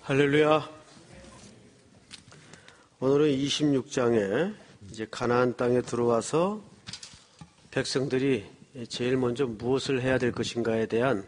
할렐루야. 오늘은 26장에 이제 가나안 땅에 들어와서 백성들이 제일 먼저 무엇을 해야 될 것인가에 대한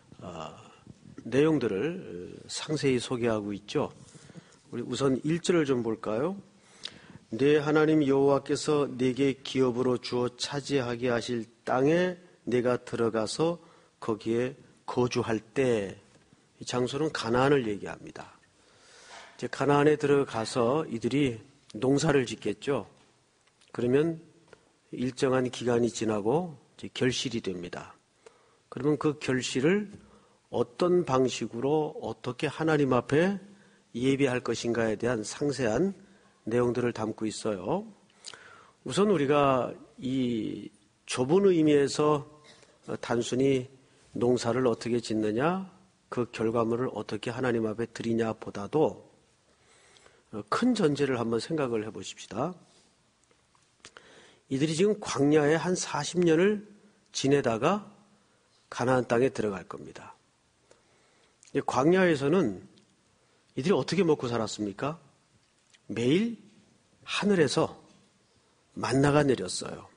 내용들을 상세히 소개하고 있죠. 우리 우선 1절을 좀 볼까요? 내 하나님 여호와께서 내게 기업으로 주어 차지하게 하실 땅에 내가 들어가서 거기에 거주할 때, 이 장소는 가나안을 얘기합니다. 이제 가나안에 들어가서 이들이 농사를 짓겠죠. 그러면 일정한 기간이 지나고 이제 결실이 됩니다. 그러면 그 결실을 어떤 방식으로 어떻게 하나님 앞에 예배할 것인가에 대한 상세한 내용들을 담고 있어요. 우선 우리가 이 좁은 의미에서 단순히 농사를 어떻게 짓느냐, 그 결과물을 어떻게 하나님 앞에 드리냐 보다도 큰 전제를 한번 생각을 해보십시다. 이들이 지금 광야에 한 40년을 지내다가 가나안 땅에 들어갈 겁니다. 광야에서는 이들이 어떻게 먹고 살았습니까? 매일 하늘에서 만나가 내렸어요.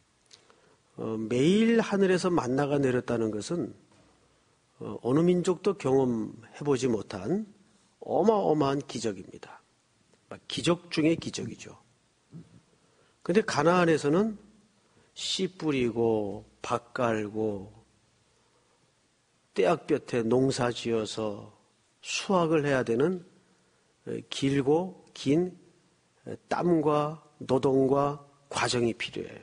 매일 하늘에서 만나가 내렸다는 것은 어느 민족도 경험해보지 못한 어마어마한 기적입니다. 기적 중의 기적이죠. 그런데 가나안에서는 씨 뿌리고 밭 갈고 떼약볕에 농사 지어서 수확을 해야 되는 길고 긴 땀과 노동과 과정이 필요해요.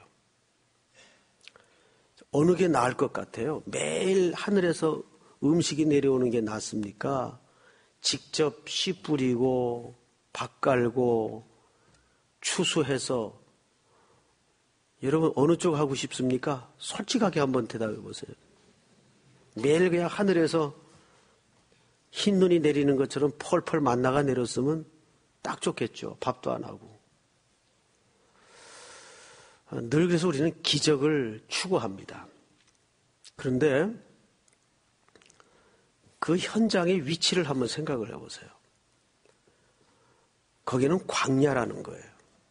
어느 게 나을 것 같아요? 매일 하늘에서 음식이 내려오는 게 낫습니까? 직접 씨 뿌리고 밭 갈고 추수해서, 여러분 어느 쪽 하고 싶습니까? 솔직하게 한번 대답해 보세요. 매일 그냥 하늘에서 흰 눈이 내리는 것처럼 펄펄 만나가 내렸으면 딱 좋겠죠. 밥도 안 하고. 늘 그래서 우리는 기적을 추구합니다. 그런데 그 현장의 위치를 한번 생각을 해보세요. 거기는 광야라는 거예요.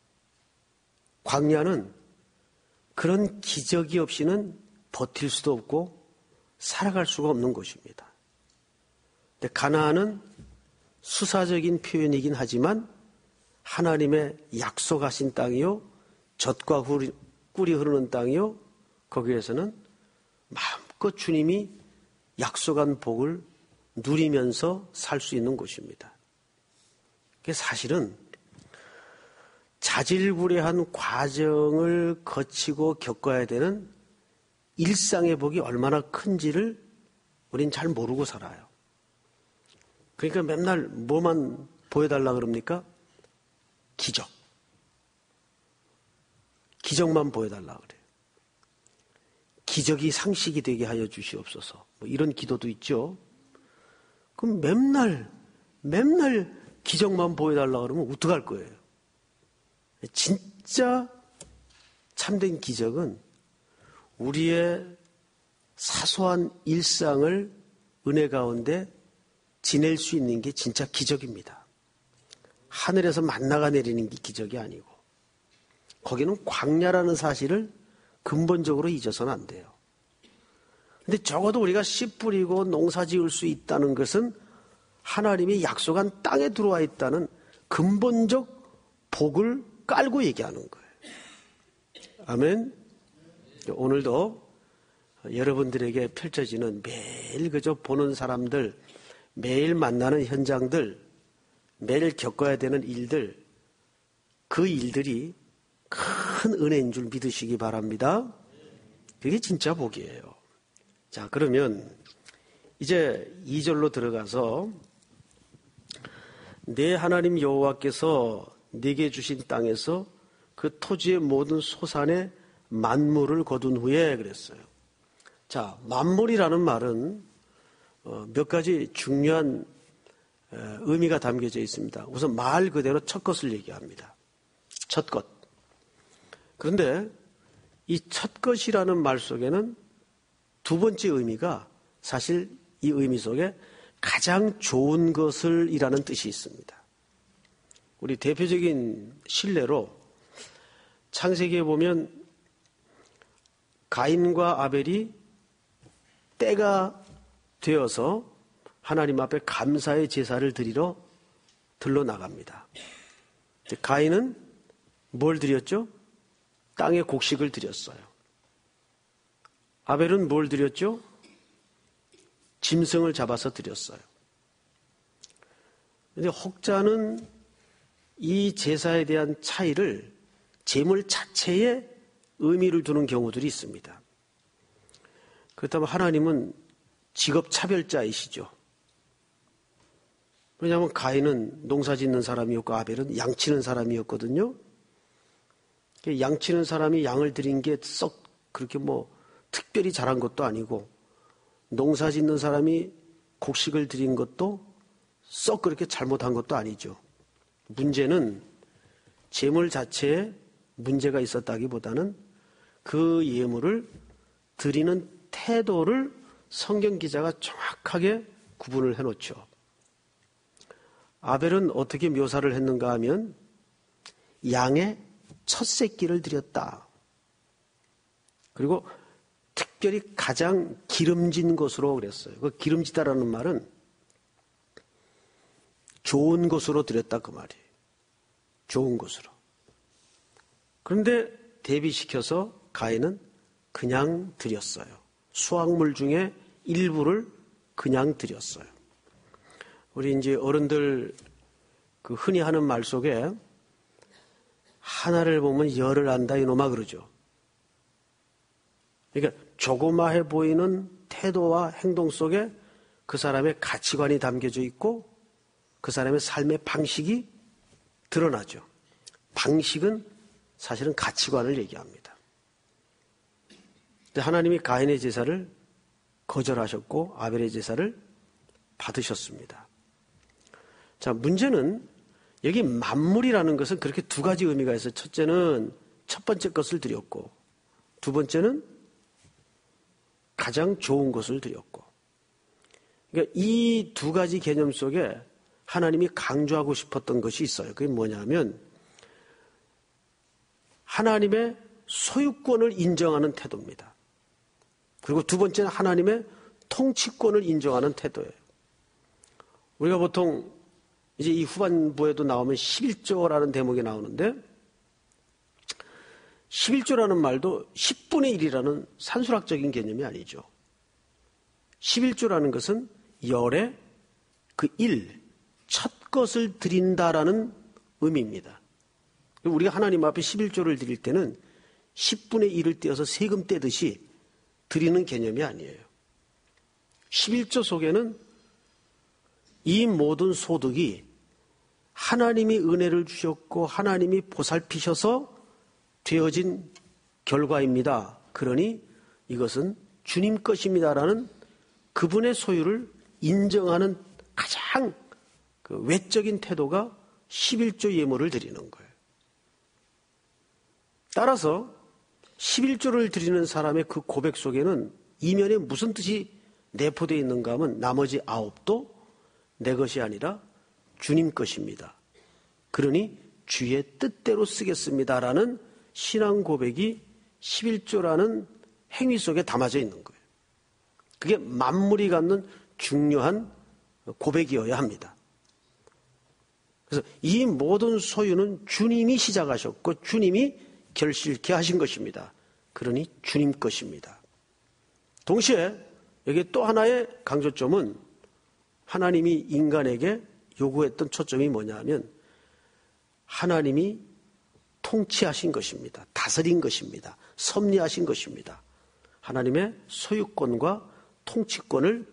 광야는 그런 기적이 없이는 버틸 수도 없고 살아갈 수가 없는 곳입니다. 근데 가나안은 수사적인 표현이긴 하지만 하나님의 약속하신 땅이요, 젖과 꿀이 흐르는 땅이요, 거기에서는 마음껏 주님이 약속한 복을 누리면서 살 수 있는 곳입니다. 사실은 자질구레한 과정을 거치고 겪어야 되는 일상의 복이 얼마나 큰지를 우린 잘 모르고 살아요. 그러니까 맨날 뭐만 보여달라 그럽니까? 기적. 기적만 보여달라 그래요. 기적이 상식이 되게 하여 주시옵소서. 뭐 이런 기도도 있죠. 그럼 맨날 기적만 보여달라 그러면 어떡할 거예요? 진짜 참된 기적은 우리의 사소한 일상을 은혜 가운데 지낼 수 있는 게 진짜 기적입니다. 하늘에서 만나가 내리는 게 기적이 아니고, 거기는 광야라는 사실을 근본적으로 잊어서는 안 돼요. 근데 적어도 우리가 씨 뿌리고 농사 지을 수 있다는 것은 하나님이 약속한 땅에 들어와 있다는 근본적 복을 깔고 얘기하는 거예요. 아멘. 오늘도 여러분들에게 펼쳐지는 매일 그저 보는 사람들, 매일 만나는 현장들, 매일 겪어야 되는 일들, 그 일들이 큰 은혜인 줄 믿으시기 바랍니다. 그게 진짜 복이에요. 자, 그러면 이제 2절로 들어가서 내 하나님 여호와께서 네게 주신 땅에서 그 토지의 모든 소산의 만물을 거둔 후에 그랬어요. 자, 만물이라는 말은 몇 가지 중요한 의미가 담겨져 있습니다. 우선 말 그대로 첫 것을 얘기합니다. 첫 것. 그런데 이 첫 것이라는 말 속에는 두 번째 의미가 사실 이 의미 속에 가장 좋은 것을 이라는 뜻이 있습니다. 우리 대표적인 실례로 창세기에 보면 가인과 아벨이 때가 되어서 하나님 앞에 감사의 제사를 드리러 들러 나갑니다. 가인은 뭘 드렸죠? 땅의 곡식을 드렸어요. 아벨은 뭘 드렸죠? 짐승을 잡아서 드렸어요. 그런데 혹자는 이 제사에 대한 차이를 제물 자체에 의미를 두는 경우들이 있습니다. 그렇다면 하나님은 직업 차별자이시죠. 왜냐하면 가인은 농사 짓는 사람이었고 아벨은 양 치는 사람이었거든요. 양 치는 사람이 양을 드린 게 썩 그렇게 특별히 잘한 것도 아니고 농사 짓는 사람이 곡식을 드린 것도 썩 그렇게 잘못한 것도 아니죠. 문제는 제물 자체에 문제가 있었다기보다는 그 예물을 드리는 태도를 성경 기자가 정확하게 구분을 해놓죠. 아벨은 어떻게 묘사를 했는가 하면 양의 첫 새끼를 드렸다. 그리고 특별히 가장 기름진 것으로 그랬어요. 그 기름지다라는 말은 좋은 것으로 드렸다 그 말이에요. 좋은 것으로. 그런데 대비시켜서 가인은 그냥 드렸어요. 수확물 중에 일부를 그냥 드렸어요. 우리 이제 어른들 그 흔히 하는 말 속에 하나를 보면 열을 안다 이놈아 그러죠. 그러니까 조그마해 보이는 태도와 행동 속에 그 사람의 가치관이 담겨져 있고 그 사람의 삶의 방식이 드러나죠. 방식은 사실은 가치관을 얘기합니다. 근데 하나님이 가인의 제사를 거절하셨고 아벨의 제사를 받으셨습니다. 자, 문제는 여기 만물이라는 것은 그렇게 두 가지 의미가 있어요. 첫째는 첫 번째 것을 드렸고 두 번째는 가장 좋은 것을 드렸고. 그러니까 이 두 가지 개념 속에 하나님이 강조하고 싶었던 것이 있어요. 그게 뭐냐면 하나님의 소유권을 인정하는 태도입니다. 그리고 두 번째는 하나님의 통치권을 인정하는 태도예요. 우리가 보통 이제 이 후반부에도 나오면 11조라는 대목이 나오는데 11조라는 말도 10분의 1이라는 산술학적인 개념이 아니죠. 11조라는 것은 열의 그 1, 첫 것을 드린다라는 의미입니다. 우리가 하나님 앞에 11조를 드릴 때는 10분의 1을 떼어서 세금 떼듯이 드리는 개념이 아니에요. 11조 속에는 이 모든 소득이 하나님이 은혜를 주셨고 하나님이 보살피셔서 되어진 결과입니다. 그러니 이것은 주님 것입니다라는 그분의 소유를 인정하는 가장 그 외적인 태도가 11조 예물을 드리는 거예요. 따라서 11조를 드리는 사람의 그 고백 속에는 이면에 무슨 뜻이 내포되어 있는가 하면 나머지 9도 내 것이 아니라 주님 것입니다. 그러니 주의 뜻대로 쓰겠습니다라는 신앙 고백이 11조라는 행위 속에 담아져 있는 거예요. 그게 만물이 갖는 중요한 고백이어야 합니다. 그래서 이 모든 소유는 주님이 시작하셨고 주님이 결실케 하신 것입니다. 그러니 주님 것입니다. 동시에 여기 또 하나의 강조점은 하나님이 인간에게 요구했던 초점이 뭐냐면 하나님이 통치하신 것입니다. 다스린 것입니다. 섭리하신 것입니다. 하나님의 소유권과 통치권을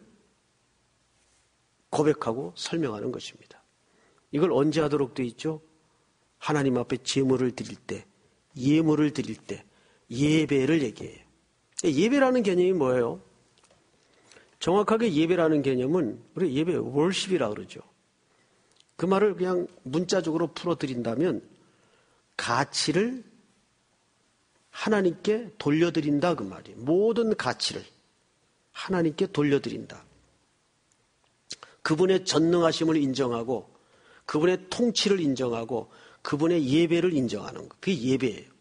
고백하고 설명하는 것입니다. 이걸 언제 하도록 되어 있죠? 하나님 앞에 제물을 드릴 때, 예물을 드릴 때, 예배를 얘기해요. 예배라는 개념이 뭐예요? 정확하게 예배라는 개념은 우리 예배 월십이라고 그러죠. 그 말을 그냥 문자적으로 풀어드린다면 가치를 하나님께 돌려드린다 그 말이에요. 모든 가치를 하나님께 돌려드린다. 그분의 전능하심을 인정하고 그분의 통치를 인정하고 그분의 예배를 인정하는 것. 그게 예배예요.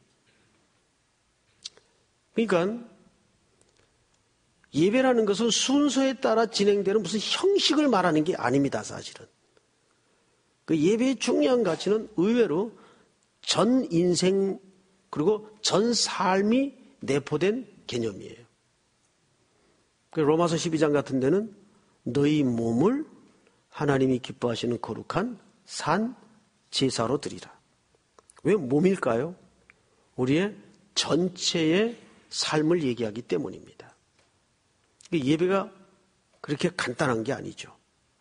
그러니까 예배라는 것은 순서에 따라 진행되는 무슨 형식을 말하는 게 아닙니다, 사실은. 그 예배의 중요한 가치는 의외로 전 인생 그리고 전 삶이 내포된 개념이에요. 로마서 12장 같은 데는 너희 몸을 하나님이 기뻐하시는 거룩한 산 제사로 드리라. 왜 몸일까요? 우리의 전체의 삶을 얘기하기 때문입니다. 예배가 그렇게 간단한 게 아니죠.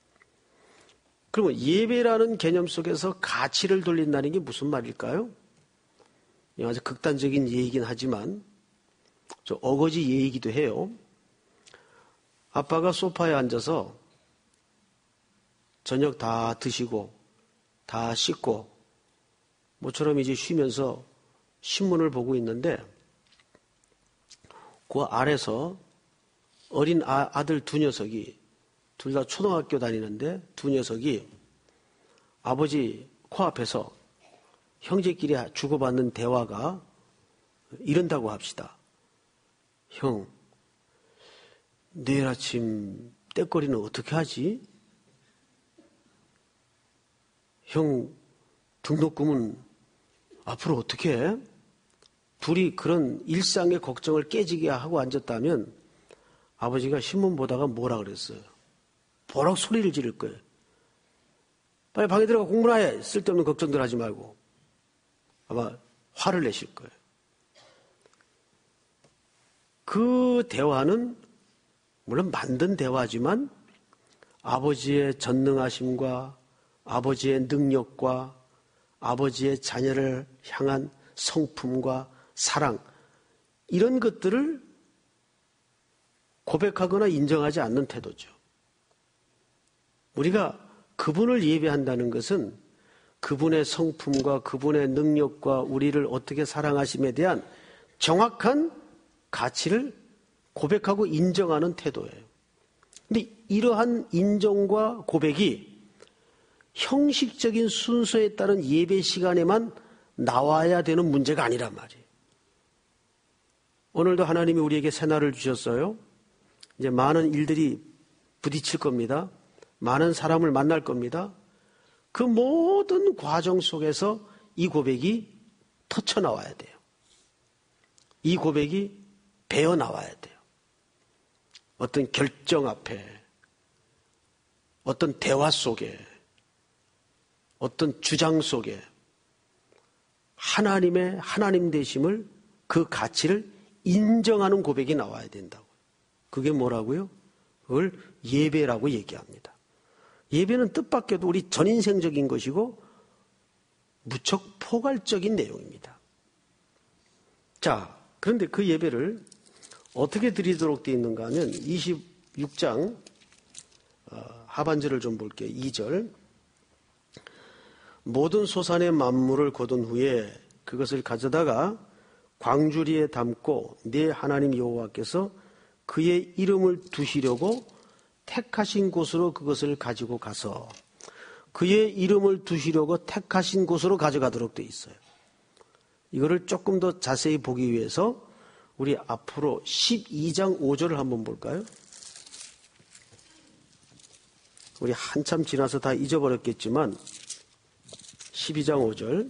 그러면 예배라는 개념 속에서 가치를 돌린다는 게 무슨 말일까요? 아주 극단적인 예이긴 하지만 좀 어거지 예이기도 해요. 아빠가 소파에 앉아서 저녁 다 드시고 다 씻고 모처럼 이제 쉬면서 신문을 보고 있는데 그 아래서 어린 아들 두 녀석이 둘 다 초등학교 다니는데 두 녀석이 아버지 코앞에서 형제끼리 주고받는 대화가 이런다고 합시다. 형, 내일 아침 떼거리는 어떻게 하지? 형, 등록금은 앞으로 어떻게 해? 둘이 그런 일상의 걱정을 깨지게 하고 앉았다면 아버지가 신문 보다가 뭐라 그랬어요? 버럭 소리를 지를 거예요. 빨리 방에 들어가 공부나 해. 쓸데없는 걱정들 하지 말고. 아마 화를 내실 거예요. 그 대화는 물론 만든 대화지만 아버지의 전능하심과 아버지의 능력과 아버지의 자녀를 향한 성품과 사랑 이런 것들을 고백하거나 인정하지 않는 태도죠. 우리가 그분을 예배한다는 것은 그분의 성품과 그분의 능력과 우리를 어떻게 사랑하심에 대한 정확한 가치를 고백하고 인정하는 태도예요. 근데 이러한 인정과 고백이 형식적인 순서에 따른 예배 시간에만 나와야 되는 문제가 아니란 말이에요. 오늘도 하나님이 우리에게 새날을 주셨어요. 이제 많은 일들이 부딪힐 겁니다. 많은 사람을 만날 겁니다. 그 모든 과정 속에서 이 고백이 터쳐 나와야 돼요. 이 고백이 배어 나와야 돼요. 어떤 결정 앞에, 어떤 대화 속에, 어떤 주장 속에 하나님의 하나님 되심을 그 가치를 인정하는 고백이 나와야 된다고. 그게 뭐라고요? 그걸 예배라고 얘기합니다. 예배는 뜻밖에도 우리 전인생적인 것이고 무척 포괄적인 내용입니다. 자, 그런데 그 예배를 어떻게 드리도록 되어 있는가 하면 26장 하반절을 좀 볼게요. 2절. 모든 소산의 만물을 거둔 후에 그것을 가져다가 광주리에 담고 네 하나님 여호와께서 그의 이름을 두시려고 택하신 곳으로 그것을 가지고 가서 그의 이름을 두시려고 택하신 곳으로 가져가도록 되어 있어요. 이거를 조금 더 자세히 보기 위해서 우리 앞으로 12장 5절을 한번 볼까요? 우리 한참 지나서 다 잊어버렸겠지만 12장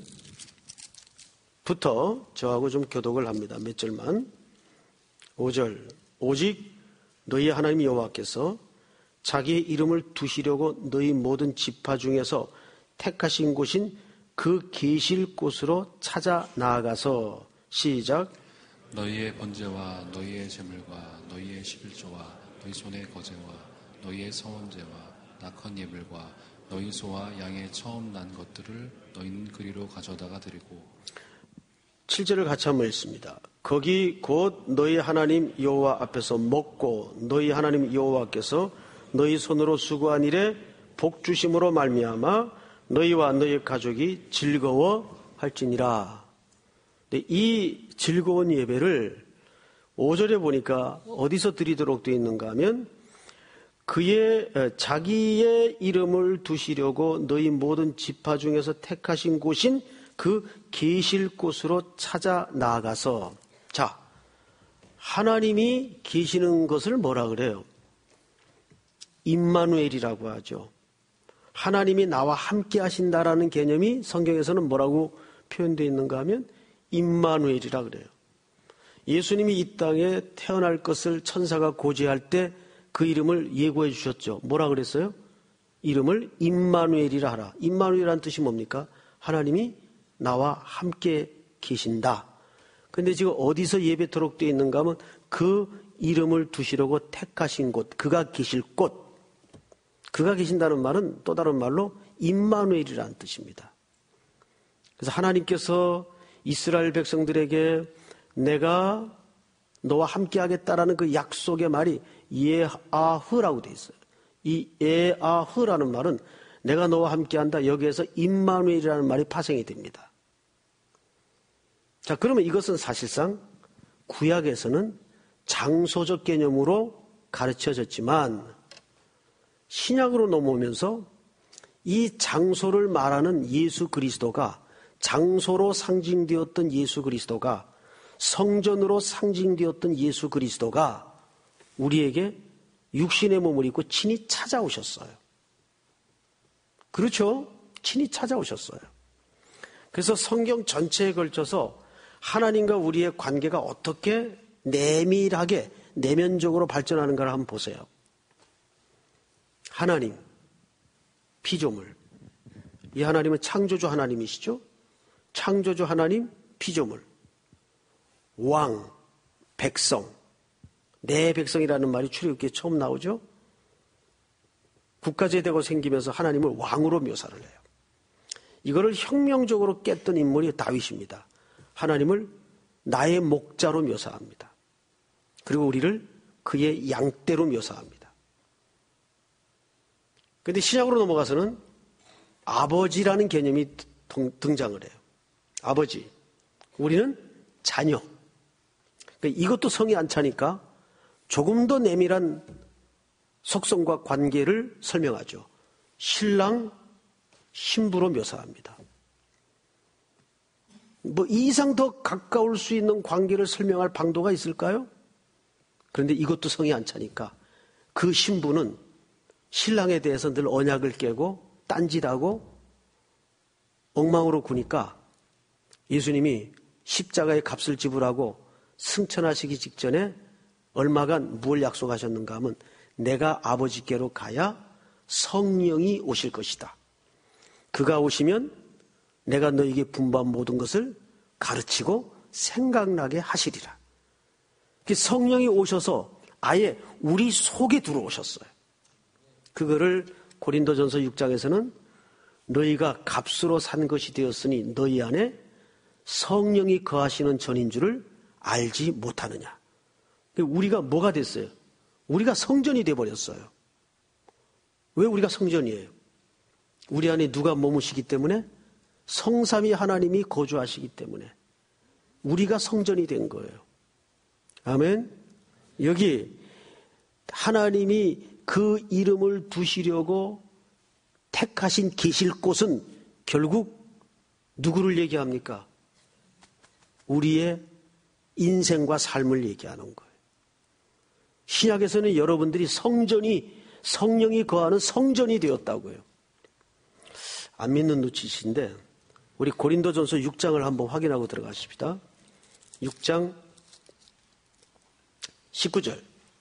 5절부터 저하고 좀 교독을 합니다. 몇 절만. 5절. 오직 너희 하나님 여호와께서 자기의 이름을 두시려고 너희 모든 지파 중에서 택하신 곳인 그 계실 곳으로 찾아 나아가서 시작. 너희의 번제와 너희의 제물과 너희의 11조와 너희 손의 거제와 너희의 성원제와 낙헌 예물과 너희 소와 양의 처음 난 것들을 너희는 그리로 가져다가 드리고 7절을 같이 한번 읽습니다. 거기 곧 너희 하나님 여호와 앞에서 먹고 너희 하나님 여호와께서 너희 손으로 수고한 일에 복 주심으로 말미암아 너희와 너희 가족이 즐거워할지니라. 이 즐거운 예배를 5절에 보니까 어디서 드리도록 되어 있는가 하면 자기의 이름을 두시려고 너희 모든 지파 중에서 택하신 곳인 그 계실 곳으로 찾아 나아가서, 자, 하나님이 계시는 것을 뭐라 그래요? 임마누엘이라고 하죠. 하나님이 나와 함께 하신다라는 개념이 성경에서는 뭐라고 표현되어 있는가 하면 임마누엘이라 그래요. 예수님이 이 땅에 태어날 것을 천사가 고지할 때 그 이름을 예고해 주셨죠. 뭐라 그랬어요? 이름을 임마누엘이라 하라. 임마누엘이라는 뜻이 뭡니까? 하나님이 나와 함께 계신다. 그런데 지금 어디서 예배토록 되어 있는가 하면 그 이름을 두시려고 택하신 곳, 그가 계실 곳. 그가 계신다는 말은 또 다른 말로 임마누엘이라는 뜻입니다. 그래서 하나님께서 이스라엘 백성들에게 내가 너와 함께 하겠다라는 그 약속의 말이 예아흐라고 되어 있어요. 이 예아흐라는 말은 내가 너와 함께 한다. 여기에서 임마누엘이라는 말이 파생이 됩니다. 자, 그러면 이것은 사실상 구약에서는 장소적 개념으로 가르쳐졌지만 신약으로 넘어오면서 이 장소를 말하는 예수 그리스도가, 장소로 상징되었던 예수 그리스도가, 성전으로 상징되었던 예수 그리스도가 우리에게 육신의 몸을 입고 친히 찾아오셨어요. 그렇죠? 친히 찾아오셨어요. 그래서 성경 전체에 걸쳐서 하나님과 우리의 관계가 어떻게 내밀하게 내면적으로 발전하는가를 한번 보세요. 하나님, 피조물. 이 하나님은 창조주 하나님이시죠? 창조주 하나님, 피조물. 왕, 백성. 내 백성이라는 말이 출애굽기에 처음 나오죠? 국가제대가 생기면서 하나님을 왕으로 묘사를 해요. 이거를 혁명적으로 깼던 인물이 다윗입니다. 하나님을 나의 목자로 묘사합니다. 그리고 우리를 그의 양떼로 묘사합니다. 그런데 신약으로 넘어가서는 아버지라는 개념이 등장을 해요. 아버지. 우리는 자녀. 그러니까 이것도 성이 안 차니까 조금 더 내밀한 속성과 관계를 설명하죠. 신랑, 신부로 묘사합니다. 뭐 이 이상 더 가까울 수 있는 관계를 설명할 방도가 있을까요? 그런데 이것도 성이 안 차니까 그 신부는 신랑에 대해서 늘 언약을 깨고 딴짓하고 엉망으로 구니까 예수님이 십자가의 값을 지불하고 승천하시기 직전에 얼마간 뭘 약속하셨는가 하면 내가 아버지께로 가야 성령이 오실 것이다. 그가 오시면 내가 너에게 분부한 모든 것을 가르치고 생각나게 하시리라. 성령이 오셔서 아예 우리 속에 들어오셨어요. 그거를 고린도전서 6장에서는 너희가 값으로 산 것이 되었으니 너희 안에 성령이 거하시는 전인 줄을 알지 못하느냐. 우리가 뭐가 됐어요? 우리가 성전이 돼버렸어요. 왜 우리가 성전이에요? 우리 안에 누가 머무시기 때문에? 성삼위 하나님이 거주하시기 때문에 우리가 성전이 된 거예요. 아멘. 여기 하나님이 그 이름을 두시려고 택하신 계실 곳은 결국 누구를 얘기합니까? 우리의 인생과 삶을 얘기하는 거예요. 신약에서는 여러분들이 성령이 거하는 성전이 되었다고요. 안 믿는 눈치신데 우리 고린도전서 6장을 한번 확인하고 들어가십시다. 6장 19절.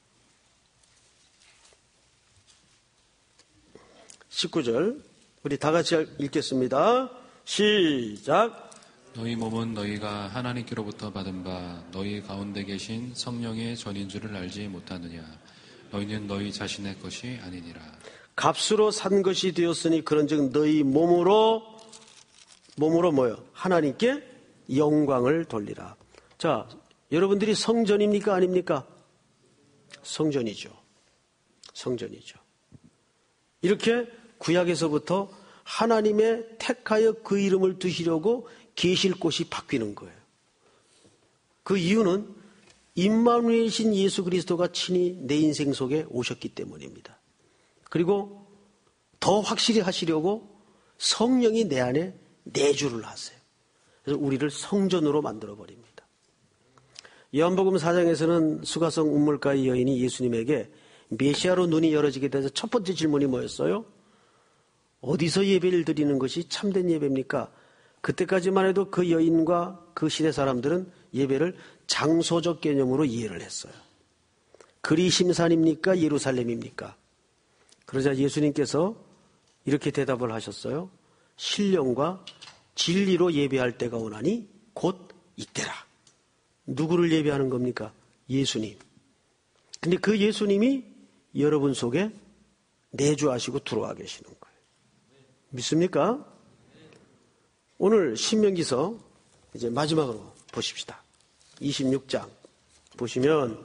19절 우리 다 같이 읽겠습니다. 시작. 너희 몸은 너희가 하나님께로부터 받은 바 너희 가운데 계신 성령의 전인 줄을 알지 못하느냐. 너희는 너희 자신의 것이 아니니라. 값으로 산 것이 되었으니 그런즉 너희 몸으로 뭐요? 하나님께 영광을 돌리라. 자, 여러분들이 성전입니까? 아닙니까? 성전이죠. 성전이죠. 이렇게 구약에서부터 하나님의 택하여 그 이름을 두시려고 계실 곳이 바뀌는 거예요. 그 이유는 임마누엘이신 예수 그리스도가 친히 내 인생 속에 오셨기 때문입니다. 그리고 더 확실히 하시려고 성령이 내 안에 내주를 하세요. 그래서 우리를 성전으로 만들어버립니다. 요한복음 4장에서는 수가성 운물가의 여인이 예수님에게 메시아로 눈이 열어지게 돼서 첫 번째 질문이 뭐였어요? 어디서 예배를 드리는 것이 참된 예배입니까? 그때까지만 해도 그 여인과 그 시대 사람들은 예배를 장소적 개념으로 이해를 했어요. 그리심산입니까? 예루살렘입니까? 그러자 예수님께서 이렇게 대답을 하셨어요. 신령과 진리로 예배할 때가 오나니 곧 이때라. 누구를 예배하는 겁니까? 예수님. 근데 그 예수님이 여러분 속에 내주하시고 들어와 계시는 거예요. 믿습니까? 오늘 신명기서 이제 마지막으로 보십시다. 26장 보시면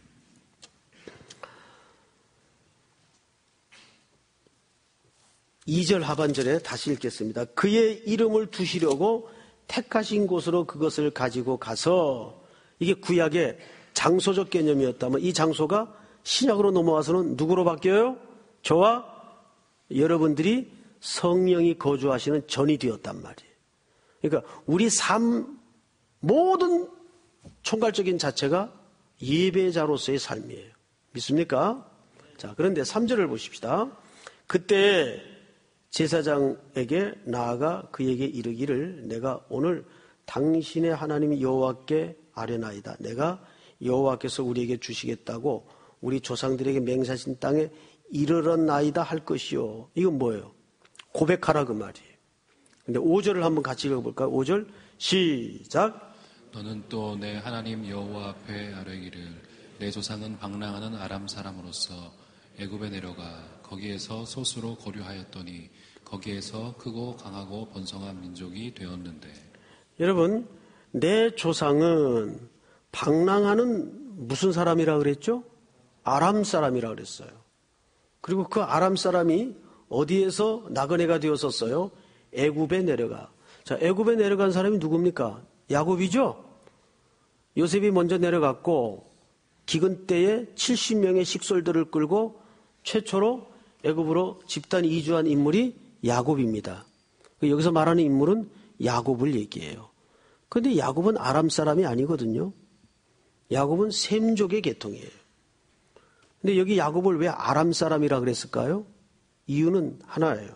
이 절 하반절에 다시 읽겠습니다. 그의 이름을 두시려고 택하신 곳으로 그것을 가지고 가서, 이게 구약의 장소적 개념이었다면 이 장소가 신약으로 넘어와서는 누구로 바뀌어요? 저와 여러분들이 성령이 거주하시는 전이 되었단 말이에요. 그러니까 우리 삶 모든 총괄적인 자체가 예배자로서의 삶이에요. 믿습니까? 자, 그런데 3절을 보십시다. 그때 제사장에게 나아가 그에게 이르기를 내가 오늘 당신의 하나님 여호와께 아뢰나이다. 내가 여호와께서 우리에게 주시겠다고 우리 조상들에게 맹세하신 땅에 이르렀나이다 할 것이요. 이건 뭐예요? 고백하라 그 말이에요. 근데 5절을 한번 같이 읽어볼까요? 5절 시작. 너는 또 내 하나님 여호와 앞에 아뢰기를 내 조상은 방랑하는 아람 사람으로서 애굽에 내려가 거기에서 소수로 거류하였더니 거기에서 크고 강하고 번성한 민족이 되었는데. 여러분, 내 조상은 방랑하는 무슨 사람이라 그랬죠? 아람 사람이라 그랬어요. 그리고 그 아람 사람이 어디에서 나그네가 되었었어요? 애굽에 내려가. 자, 애굽에 내려간 사람이 누굽니까? 야곱이죠? 요셉이 먼저 내려갔고 기근 때에 70명의 식솔들을 끌고 최초로 애굽으로 집단 이주한 인물이 야곱입니다. 여기서 말하는 인물은 야곱을 얘기해요. 그런데 야곱은 아람 사람이 아니거든요. 야곱은 셈족의 계통이에요. 근데 여기 야곱을 왜 아람 사람이라 그랬을까요? 이유는 하나예요.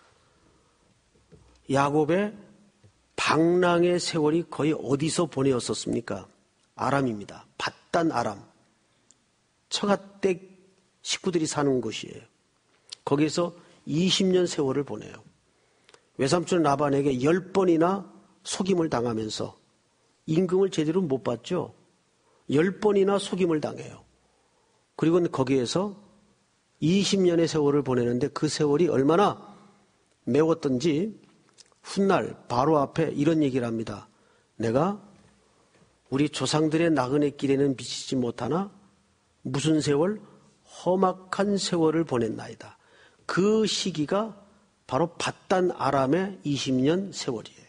야곱의 방랑의 세월이 거의 어디서 보내었었습니까? 아람입니다. 밧단 아람. 처가댁 식구들이 사는 곳이에요. 거기에서 20년 세월을 보내요. 외삼촌 라반에게 10번이나 속임을 당하면서 임금을 제대로 못 받죠. 10번이나 속임을 당해요. 그리고 거기에서 20년의 세월을 보내는데 그 세월이 얼마나 매웠던지 훗날 바로 앞에 이런 얘기를 합니다. 내가 우리 조상들의 나그네 길에는 비치지 못하나 무슨 세월? 험악한 세월을 보냈나이다. 그 시기가 바로 밧단 아람의 20년 세월이에요.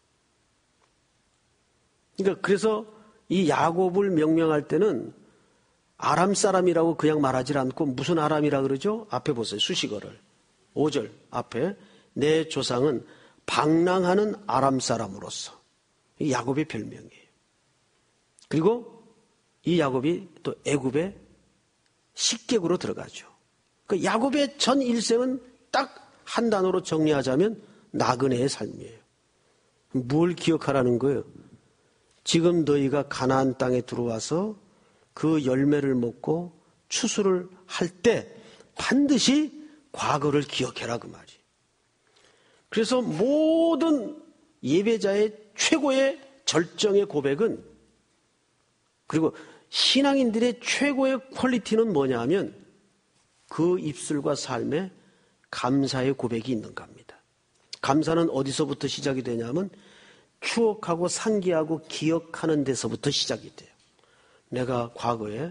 그러니까 그래서 이 야곱을 명명할 때는 아람 사람이라고 그냥 말하지 않고 무슨 아람이라 그러죠? 앞에 보세요. 수식어를. 5절 앞에 내 조상은 방랑하는 아람 사람으로서. 이 야곱의 별명이에요. 그리고 이 야곱이 또 애굽의 식객으로 들어가죠. 그 야곱의 전 일생은 딱 한 단어로 정리하자면 나그네의 삶이에요. 뭘 기억하라는 거예요? 지금 너희가 가나안 땅에 들어와서 그 열매를 먹고 추수를 할 때 반드시 과거를 기억해라 그 말이에요. 그래서 모든 예배자의 최고의 절정의 고백은, 그리고 신앙인들의 최고의 퀄리티는 뭐냐 하면 그 입술과 삶에 감사의 고백이 있는가 합니다. 감사는 어디서부터 시작이 되냐면 추억하고 상기하고 기억하는 데서부터 시작이 돼요. 내가 과거에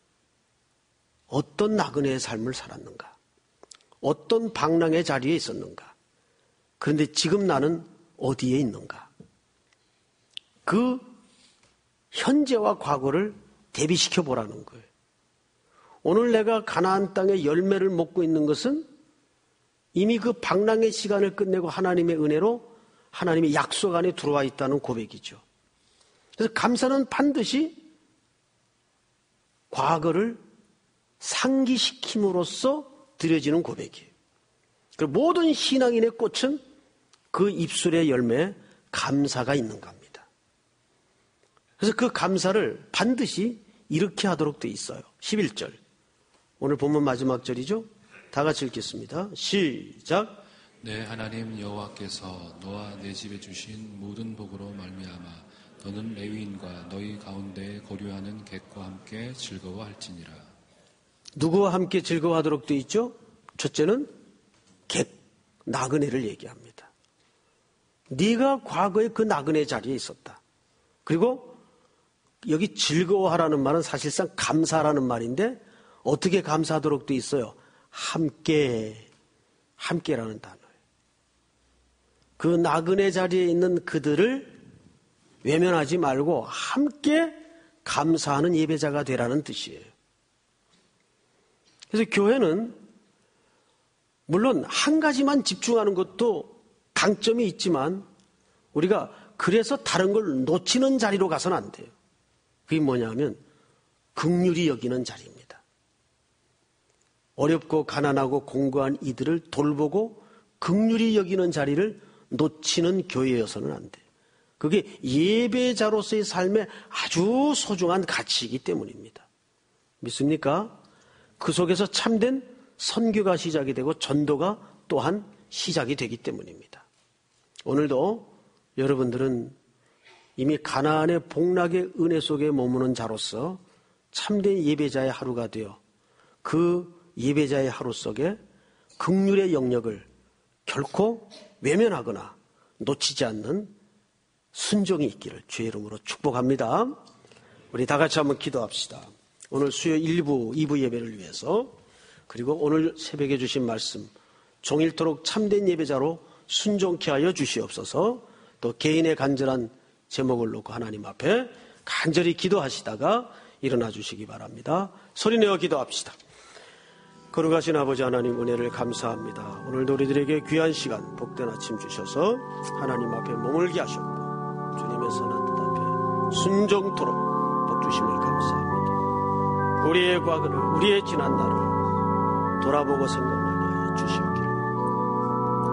어떤 나그네의 삶을 살았는가, 어떤 방랑의 자리에 있었는가, 그런데 지금 나는 어디에 있는가. 그 현재와 과거를 대비시켜 보라는 거예요. 오늘 내가 가나안 땅의 열매를 먹고 있는 것은 이미 그 방랑의 시간을 끝내고 하나님의 은혜로 하나님의 약속 안에 들어와 있다는 고백이죠. 그래서 감사는 반드시 과거를 상기시킴으로써 드려지는 고백이에요. 모든 신앙인의 꽃은 그 입술의 열매에 감사가 있는 겁니다. 그래서 그 감사를 반드시 이렇게 하도록 되어 있어요. 11절. 오늘 본문 마지막 절이죠. 다 같이 읽겠습니다. 시작. 내 하나님 여호와께서 너와 내 집에 주신 모든 복으로 말미암아 너는 레위인과 너희 가운데 거류하는 객과 함께 즐거워할지니라. 누구와 함께 즐거워하도록 되어 있죠? 첫째는 객, 나그네를 얘기합니다. 네가 과거에 그 나그네 자리에 있었다. 그리고 여기 즐거워하라는 말은 사실상 감사라는 말인데 어떻게 감사하도록 되어 있어요? 함께라는 단어예요. 그 나그네 자리에 있는 그들을 외면하지 말고 함께 감사하는 예배자가 되라는 뜻이에요. 그래서 교회는 물론 한 가지만 집중하는 것도 강점이 있지만 우리가 그래서 다른 걸 놓치는 자리로 가서는 안 돼요. 그게 뭐냐면 긍휼히 여기는 자리입니다. 어렵고 가난하고 공고한 이들을 돌보고 긍휼히 여기는 자리를 놓치는 교회여서는 안 돼요. 그게 예배자로서의 삶의 아주 소중한 가치이기 때문입니다. 믿습니까? 그 속에서 참된 선교가 시작이 되고 전도가 또한 시작이 되기 때문입니다. 오늘도 여러분들은 이미 가나안의 복락의 은혜 속에 머무는 자로서 참된 예배자의 하루가 되어 그 예배자의 하루 속에 긍휼의 영역을 결코 외면하거나 놓치지 않는 순종이 있기를 주의 이름으로 축복합니다. 우리 다 같이 한번 기도합시다. 오늘 수요 1부, 2부 예배를 위해서 그리고 오늘 새벽에 주신 말씀 종일토록 참된 예배자로 순종케 하여 주시옵소서. 또 개인의 간절한 제목을 놓고 하나님 앞에 간절히 기도하시다가 일어나 주시기 바랍니다. 소리내어 기도합시다. 거룩하신 아버지 하나님 은혜를 감사합니다. 오늘도 우리들에게 귀한 시간 복된 아침 주셔서 하나님 앞에 머물게 하셨고 주님의 선한 뜻 앞에 순종토록 복 주심을 감사합니다. 우리의 과거를 우리의 지난 날을 돌아보고 생각나게 하여 주시옵소서.